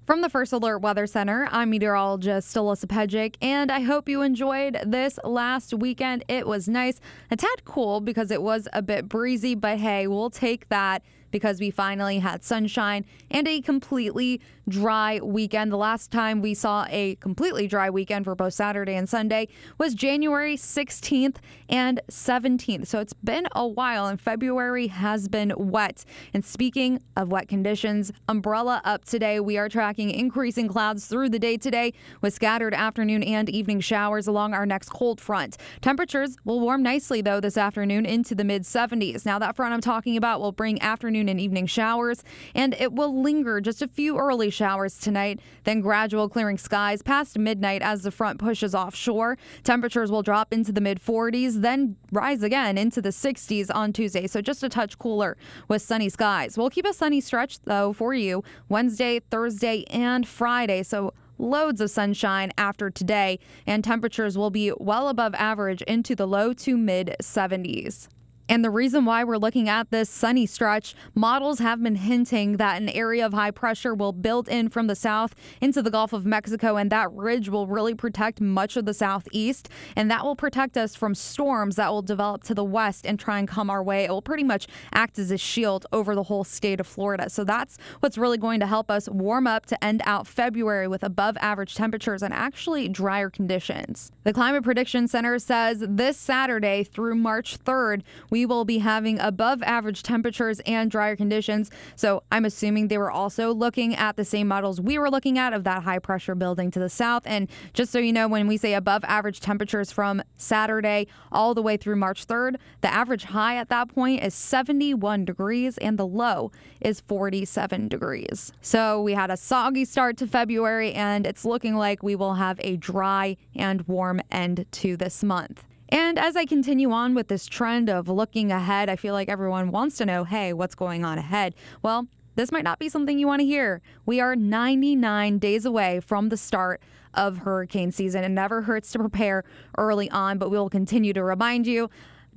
From the First Alert Weather Center, I'm meteorologist Alyssa Pedjick, and I hope you enjoyed this last weekend. It was nice, a tad cool because it was a bit breezy, but hey, we'll take that because we finally had sunshine and a completely dry weekend. The last time we saw a completely dry weekend for both Saturday and Sunday was January 16th and 17th. So it's been a while, and February has been wet. And speaking of wet conditions, umbrella up today. We are tracking increasing clouds through the day today with scattered afternoon and evening showers along our next cold front. Temperatures will warm nicely, though, this afternoon into the mid-70s. Now, that front I'm talking about will bring afternoon and evening showers, and it will linger just a few early showers tonight, then gradual clearing skies past midnight as the front pushes offshore. Temperatures will drop into the mid-40s, then rise again into the 60s on Tuesday, so just a touch cooler with sunny skies. We'll keep a sunny stretch, though, for you Wednesday, Thursday, and Friday, so loads of sunshine after today, and temperatures will be well above average into the low to mid-70s. And the reason why we're looking at this sunny stretch, models have been hinting that an area of high pressure will build in from the south into the Gulf of Mexico, and that ridge will really protect much of the southeast, and that will protect us from storms that will develop to the west and try and come our way. It will pretty much act as a shield over the whole state of Florida. So that's what's really going to help us warm up to end out February with above average temperatures and actually drier conditions. The Climate Prediction Center says this Saturday through March 3rd, we will be having above average temperatures and drier conditions. So I'm assuming they were also looking at the same models we were looking at of that high pressure building to the south. And just so you know, when we say above average temperatures from Saturday all the way through March 3rd, the average high at that point is 71 degrees and the low is 47 degrees. So we had a soggy start to February, and it's looking like we will have a dry and warm end to this month. And as I continue on with this trend of looking ahead, I feel like everyone wants to know, hey, what's going on ahead? Well, this might not be something you want to hear. We are 99 days away from the start of hurricane season. It never hurts to prepare early on, but we will continue to remind you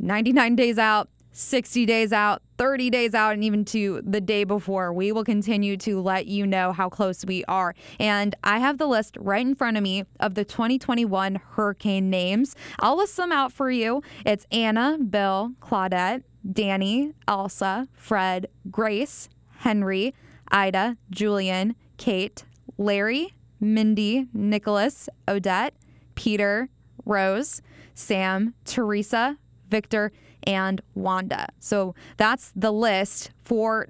99 days out, 60 days out, 30 days out, and even to the day before. We will continue to let you know how close we are. And I have the list right in front of me of the 2021 hurricane names. I'll list them out for you. It's Anna, Bill, Claudette, Danny, Elsa, Fred, Grace, Henry, Ida, Julian, Kate, Larry, Mindy, Nicholas, Odette, Peter, Rose, Sam, Teresa, Victor, and Wanda. So that's the list for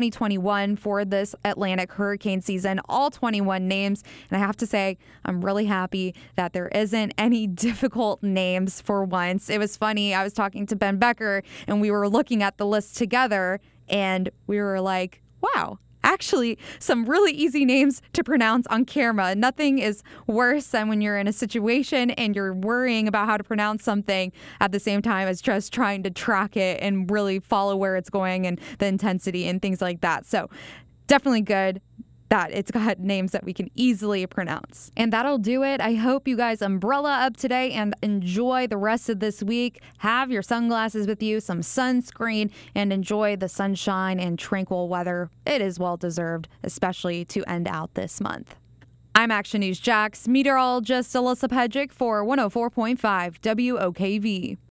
2021 for this Atlantic hurricane season, all 21 names. And I have to say, I'm really happy that there isn't any difficult names for once. It was funny. I was talking to Ben Becker and we were looking at the list together and we were like, wow, actually some really easy names to pronounce on camera. Nothing is worse than when you're in a situation and you're worrying about how to pronounce something at the same time as just trying to track it and really follow where it's going and the intensity and things like that. So definitely good that it's got names that we can easily pronounce. And that'll do it. I hope you guys umbrella up today and enjoy the rest of this week. Have your sunglasses with you, some sunscreen, and enjoy the sunshine and tranquil weather. It is well deserved, especially to end out this month. I'm Action News Jax meteorologist Alyssa Pedjick for 104.5 WOKV.